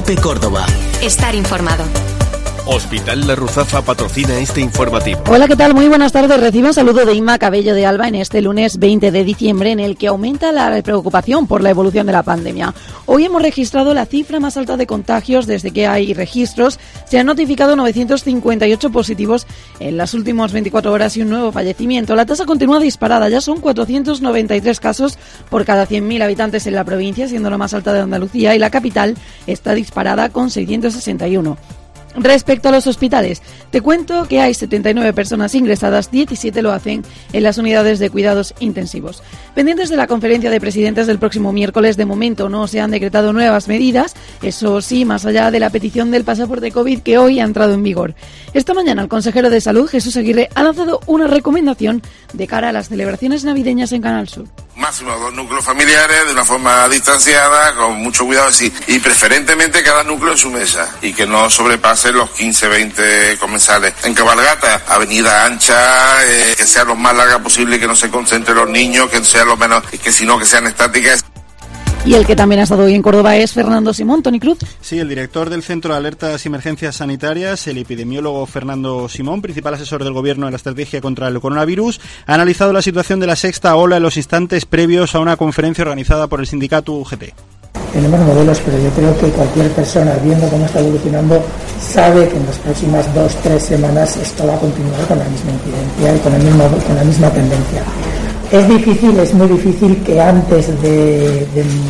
COPE Córdoba. Estar informado. Hospital La Ruzafa patrocina este informativo. Hola, ¿qué tal? Muy buenas tardes. Recibe un saludo de Inma Cabello de Alba en este lunes 20 de diciembre, en el que aumenta la preocupación por la evolución de la pandemia. Hoy hemos registrado la cifra más alta de contagios desde que hay registros. Se han notificado 958 positivos en las últimas 24 horas y un nuevo fallecimiento. La tasa continúa disparada. Ya son 493 casos por cada 100.000 habitantes en la provincia, siendo la más alta de Andalucía, y la capital está disparada con 661. Respecto a los hospitales, te cuento que hay 79 personas ingresadas, 17 lo hacen en las unidades de cuidados intensivos. Pendientes de la conferencia de presidentes del próximo miércoles, de momento no se han decretado nuevas medidas, eso sí, más allá de la petición del pasaporte COVID que hoy ha entrado en vigor. Esta mañana el consejero de Salud, Jesús Aguirre, ha lanzado una recomendación de cara a las celebraciones navideñas en Canal Sur. Máximo 2 núcleos familiares de una forma distanciada, con mucho cuidado así, y preferentemente cada núcleo en su mesa, y que no sobrepase los 15-20 comensales. En cabalgata, avenida ancha, que sea lo más larga posible, que no se concentren los niños, que sean lo menos, que si no, que sean estáticas. Y el que también ha estado hoy en Córdoba es Fernando Simón. Toni Cruz. Sí, el director del Centro de Alertas y Emergencias Sanitarias, el epidemiólogo Fernando Simón, principal asesor del Gobierno en la estrategia contra el coronavirus, ha analizado la situación de la sexta ola en los instantes previos a una conferencia organizada por el sindicato UGT. Tenemos modelos, pero yo creo que cualquier persona, viendo cómo está evolucionando, sabe que en las próximas 2-3 semanas esto va a continuar con la misma incidencia y con la misma tendencia. Es difícil, es muy difícil que antes del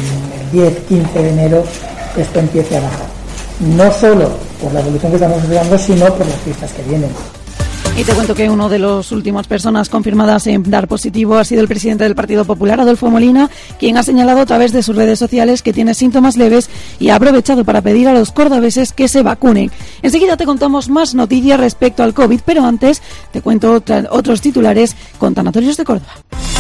10-15 de enero esto empiece a bajar. No solo por la evolución que estamos observando, sino por las fiestas que vienen. Y te cuento que una de las últimas personas confirmadas en dar positivo ha sido el presidente del Partido Popular, Adolfo Molina, quien ha señalado a través de sus redes sociales que tiene síntomas leves y ha aprovechado para pedir a los cordobeses que se vacunen. Enseguida te contamos más noticias respecto al COVID, pero antes te cuento otros titulares con Tanatorios de Córdoba.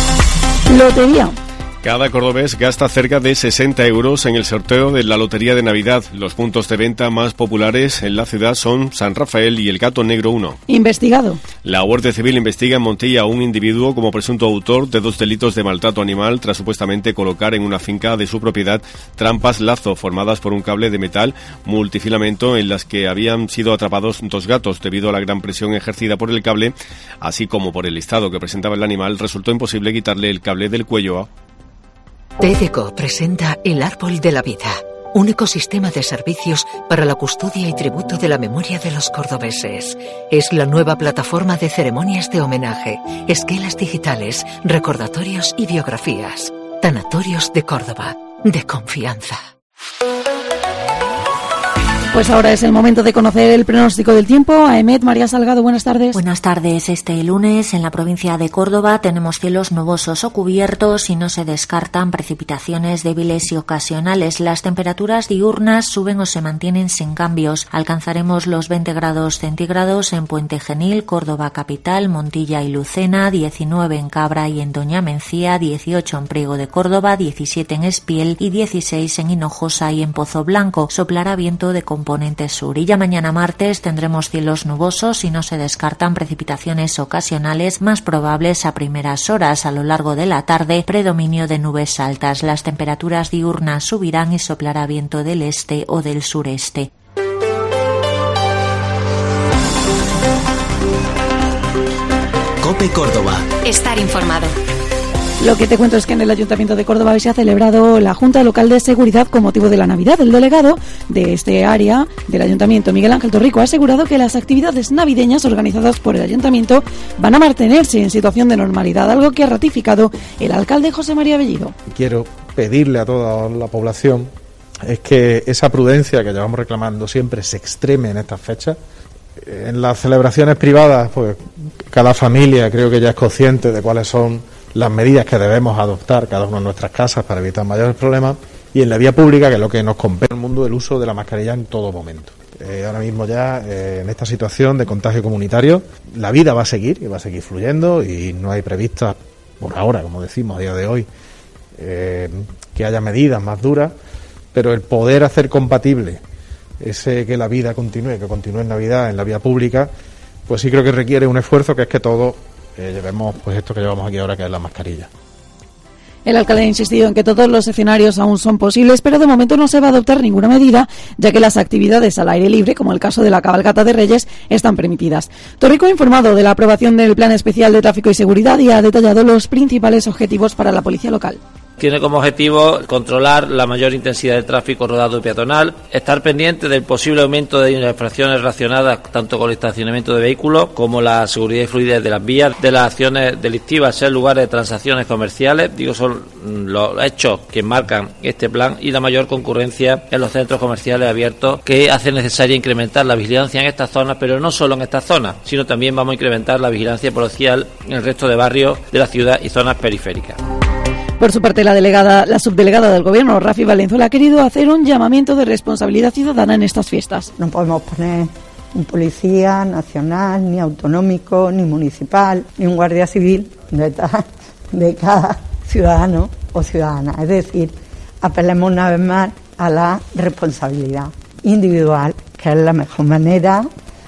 Lotería. Cada cordobés gasta cerca de 60 euros en el sorteo de la Lotería de Navidad. Los puntos de venta más populares en la ciudad son San Rafael y el Gato Negro 1. Investigado. La Guardia Civil investiga en Montilla a un individuo como presunto autor de 2 delitos de maltrato animal tras supuestamente colocar en una finca de su propiedad trampas lazo formadas por un cable de metal multifilamento en las que habían sido atrapados 2 gatos. Debido a la gran presión ejercida por el cable, así como por el estado que presentaba el animal, resultó imposible quitarle el cable del cuello. TDCO presenta El Árbol de la Vida, un ecosistema de servicios para la custodia y tributo de la memoria de los cordobeses. Es la nueva plataforma de ceremonias de homenaje, esquelas digitales, recordatorios y biografías. Tanatorios de Córdoba, de confianza. Pues ahora es el momento de conocer el pronóstico del tiempo. Aemet, María Salgado, buenas tardes. Buenas tardes. Este lunes en la provincia de Córdoba tenemos cielos nubosos o cubiertos y no se descartan precipitaciones débiles y ocasionales. Las temperaturas diurnas suben o se mantienen sin cambios. Alcanzaremos los 20 grados centígrados en Puente Genil, Córdoba capital, Montilla y Lucena, 19 en Cabra y en Doña Mencía, 18 en Priego de Córdoba, 17 en Espiel y 16 en Hinojosa y en Pozo Blanco. Soplará viento de componente sur. Y ya mañana martes tendremos cielos nubosos y no se descartan precipitaciones ocasionales más probables a primeras horas. A lo largo de la tarde, predominio de nubes altas. Las temperaturas diurnas subirán y soplará viento del este o del sureste. COPE Córdoba. Estar informado. Lo que te cuento es que en el Ayuntamiento de Córdoba se ha celebrado la Junta Local de Seguridad con motivo de la Navidad. El delegado de este área del Ayuntamiento, Miguel Ángel Torrico, ha asegurado que las actividades navideñas organizadas por el Ayuntamiento van a mantenerse en situación de normalidad, algo que ha ratificado el alcalde José María Bellido. Quiero pedirle a toda la población es que esa prudencia que llevamos reclamando siempre se extreme en estas fechas. En las celebraciones privadas, pues cada familia creo que ya es consciente de cuáles son las medidas que debemos adoptar cada uno en nuestras casas para evitar mayores problemas, y en la vía pública, que es lo que nos compete en el mundo, el uso de la mascarilla en todo momento. Ahora mismo ya en esta situación de contagio comunitario, la vida va a seguir y va a seguir fluyendo, y no hay previstas por ahora, como decimos a día de hoy, que haya medidas más duras, pero el poder hacer compatible ese que la vida continúe, que continúe en Navidad en la vía pública, pues sí creo que requiere un esfuerzo, que es que todos llevemos pues esto que llevamos aquí ahora, que es la mascarilla. El alcalde ha insistido en que todos los escenarios aún son posibles, pero de momento no se va a adoptar ninguna medida, ya que las actividades al aire libre, como el caso de la cabalgata de Reyes, están permitidas. Torrico ha informado de la aprobación del Plan Especial de Tráfico y Seguridad y ha detallado los principales objetivos para la policía local. Tiene como objetivo controlar la mayor intensidad de tráfico rodado y peatonal, estar pendiente del posible aumento de infracciones relacionadas tanto con el estacionamiento de vehículos como la seguridad y fluidez de las vías, de las acciones delictivas en lugares de transacciones comerciales, son los hechos que marcan este plan, y la mayor concurrencia en los centros comerciales abiertos, que hace necesaria incrementar la vigilancia en estas zonas, pero no solo en estas zonas, sino también vamos a incrementar la vigilancia policial en el resto de barrios de la ciudad y zonas periféricas. Por su parte, la subdelegada del Gobierno, Rafi Valenzuela, ha querido hacer un llamamiento de responsabilidad ciudadana en estas fiestas. No podemos poner un policía nacional, ni autonómico, ni municipal, ni un guardia civil detrás de cada ciudadano o ciudadana. Es decir, apelemos una vez más a la responsabilidad individual, que es la mejor manera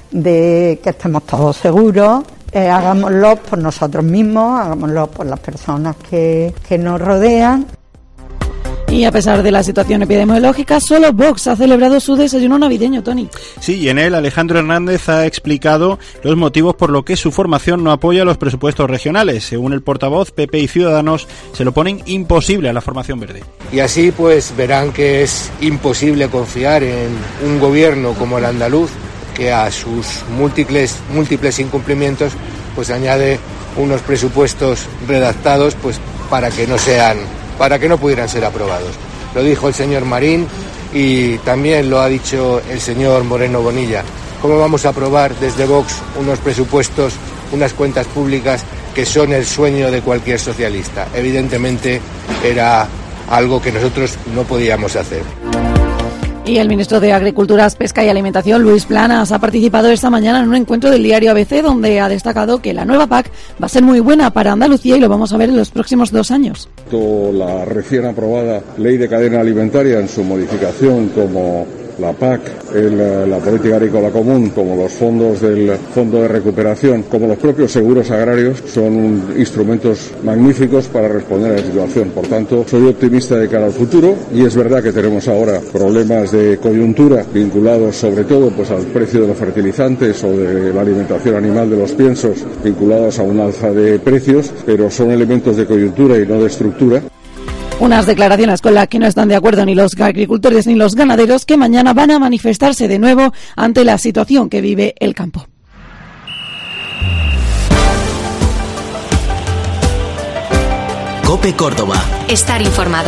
de que estemos todos seguros. Hagámoslo por nosotros mismos, hagámoslo por las personas que nos rodean. Y a pesar de la situación epidemiológica, solo Vox ha celebrado su desayuno navideño, Tony. Sí, y en él Alejandro Hernández ha explicado los motivos por los que su formación no apoya los presupuestos regionales. Según el portavoz, PP y Ciudadanos se lo ponen imposible a la formación verde. Y así pues verán que es imposible confiar en un gobierno como el andaluz, que a sus múltiples incumplimientos pues añade unos presupuestos redactados pues para que no pudieran ser aprobados. Lo dijo el señor Marín y también lo ha dicho el señor Moreno Bonilla. ¿Cómo vamos a aprobar desde Vox unos presupuestos, unas cuentas públicas que son el sueño de cualquier socialista? Evidentemente era algo que nosotros no podíamos hacer. Y el ministro de Agricultura, Pesca y Alimentación, Luis Planas, ha participado esta mañana en un encuentro del diario ABC donde ha destacado que la nueva PAC va a ser muy buena para Andalucía y lo vamos a ver en los próximos 2 años. La recién aprobada Ley de Cadena Alimentaria en su modificación como la PAC, la Política Agrícola Común, como los fondos del Fondo de Recuperación, como los propios seguros agrarios, son instrumentos magníficos para responder a la situación. Por tanto, soy optimista de cara al futuro y es verdad que tenemos ahora problemas de coyuntura vinculados sobre todo pues al precio de los fertilizantes o de la alimentación animal de los piensos, vinculados a un alza de precios, pero son elementos de coyuntura y no de estructura. Unas declaraciones con las que no están de acuerdo ni los agricultores ni los ganaderos, que mañana van a manifestarse de nuevo ante la situación que vive el campo. COPE Córdoba. Estar informado.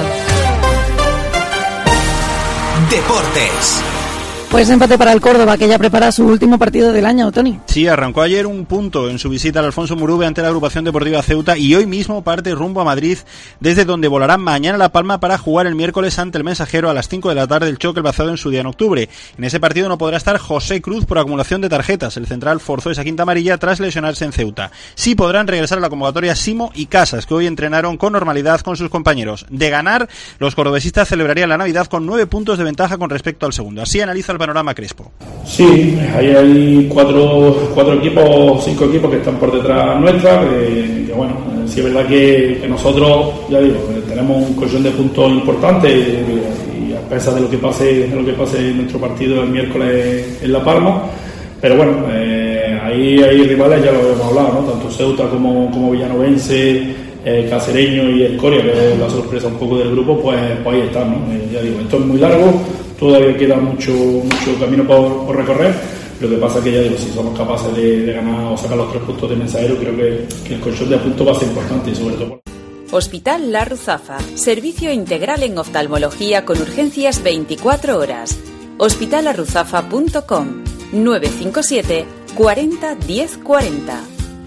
Deportes. Pues empate para el Córdoba, que ya prepara su último partido del año, Tony. Sí, arrancó ayer un punto en su visita al Alfonso Murube ante la agrupación deportiva Ceuta y hoy mismo parte rumbo a Madrid, desde donde volará mañana a La Palma para jugar el miércoles ante el Mensajero a las 5 de la tarde, el choque basado en su día en octubre. En ese partido no podrá estar José Cruz por acumulación de tarjetas. El central forzó esa quinta amarilla tras lesionarse en Ceuta. Sí podrán regresar a la convocatoria Simo y Casas, que hoy entrenaron con normalidad con sus compañeros. De ganar, los cordobesistas celebrarían la Navidad con 9 puntos de ventaja con respecto al segundo. Así analiza el panorama Crespo. Sí, ahí hay 5 equipos que están por detrás nuestra, que bueno, sí es verdad que nosotros, ya digo, tenemos un colchón de puntos importante y a pesar de lo que pase en nuestro partido el miércoles en La Palma, pero bueno, ahí hay rivales, ya lo hemos hablado, ¿no? Tanto Ceuta como Villanovense, Cacereño y Escoria, que es la sorpresa un poco del grupo, pues ahí están, ¿no? Ya digo, esto es muy largo, todavía queda mucho camino por recorrer. Lo que pasa es que ya digo, si somos capaces de ganar o sacar los 3 puntos de Mensajero, creo que el colchón de puntos va a ser importante, y sobre todo. Hospital La Ruzafa, servicio integral en oftalmología con urgencias 24 horas. hospitalarruzafa.com 957 40 10 40.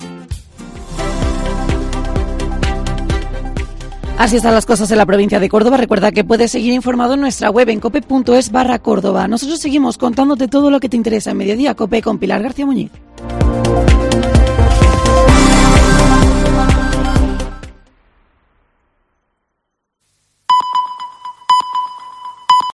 Así están las cosas en la provincia de Córdoba. Recuerda que puedes seguir informado en nuestra web en cope.es/Córdoba. Nosotros seguimos contándote todo lo que te interesa en Mediodía Cope con Pilar García Muñiz.